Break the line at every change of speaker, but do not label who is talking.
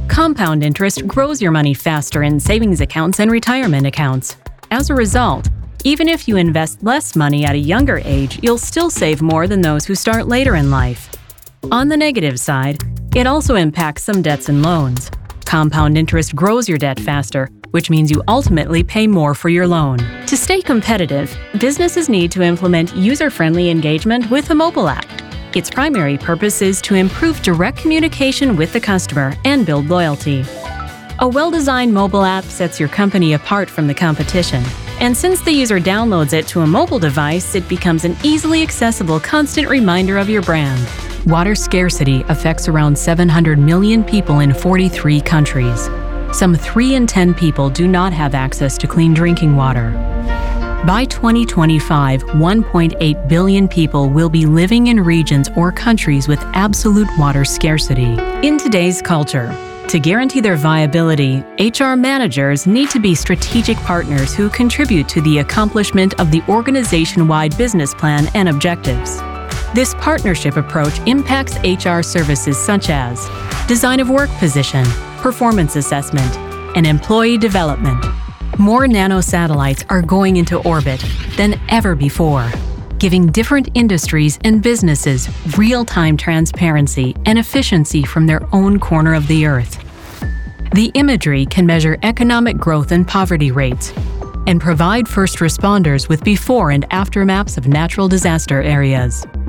Compound interest grows your money faster in savings accounts and retirement accounts. As a result, even if you invest less money at a younger age, you'll still save more than those who start later in life. On the negative side, it also impacts some debts and loans. Compound interest grows your debt faster, which means you ultimately pay more for your loan. To stay competitive, businesses need to implement user-friendly engagement with a mobile app. Its primary purpose is to improve direct communication with the customer and build loyalty. A well-designed mobile app sets your company apart from the competition, and since the user downloads it to a mobile device, it becomes an easily accessible constant reminder of your brand. Water scarcity affects around 700 million people in 43 countries. Some 3 in 10 people do not have access to clean drinking water. By 2025, 1.8 billion people will be living in regions or countries with absolute water scarcity. In today's culture, to guarantee their viability, HR managers need to be strategic partners who contribute to the accomplishment of the organization-wide business plan and objectives. This partnership approach impacts HR services such as design of work position, performance assessment, and employee development. More nanosatellites are going into orbit than ever before, giving different industries and businesses real-time transparency and efficiency from their own corner of the Earth. The imagery can measure economic growth and poverty rates and provide first responders with before and after maps of natural disaster areas.